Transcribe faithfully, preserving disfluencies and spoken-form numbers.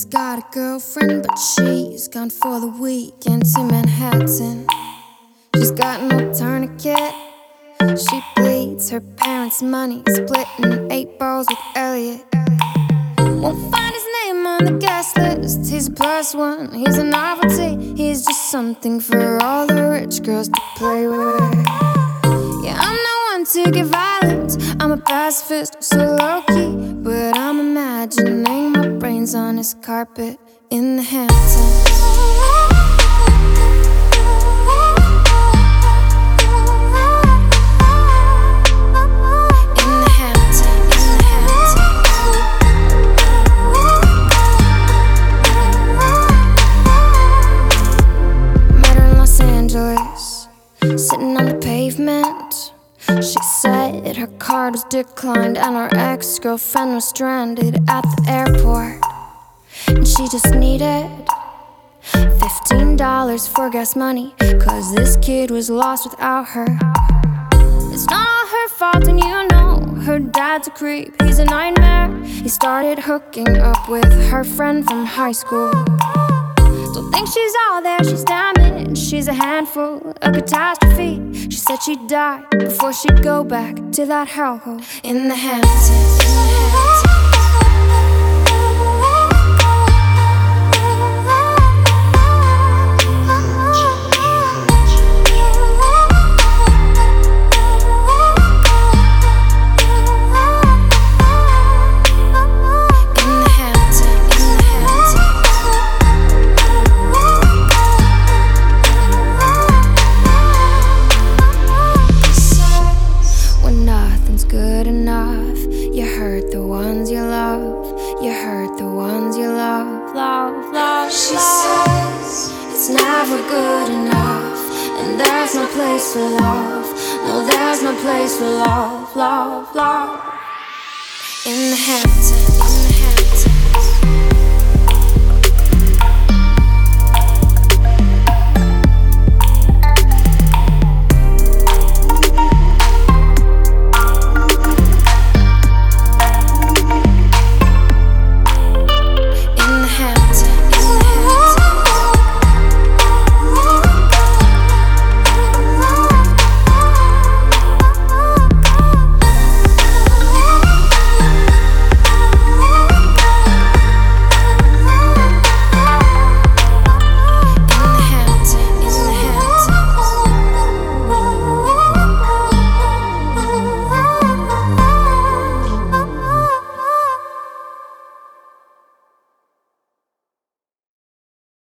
got a girlfriend, but she's gone for the weekend to Manhattan. She's got no tourniquet. She bleeds her parents' money, splitting eight balls with Elliot. Won't find his name on the guest list. He's a plus one, he's a novelty. He's just something for all the rich girls to play with. Yeah, I'm not one to get violent, I'm a pacifist, so low-key. But I'm imagining my brains on his carpet in the Hamptons. Sitting on the pavement, she said her card was declined and her ex-girlfriend was stranded at the airport. And she just needed fifteen dollars for gas money, cause this kid was lost without her. It's not all her fault, and you know her dad's a creep, he's a nightmare. He started hooking up with her friend from high school. Don't think she's all there, she's damaged. She's a handful, a catastrophe. She said she'd die before she'd go back to that hellhole in the Hamptons. Good enough. You hurt the ones you love. You hurt the ones you love. Love, love, she love. Says it's never good enough, and there's no place for love. No, there's no place for love, love, love in the Hamptons.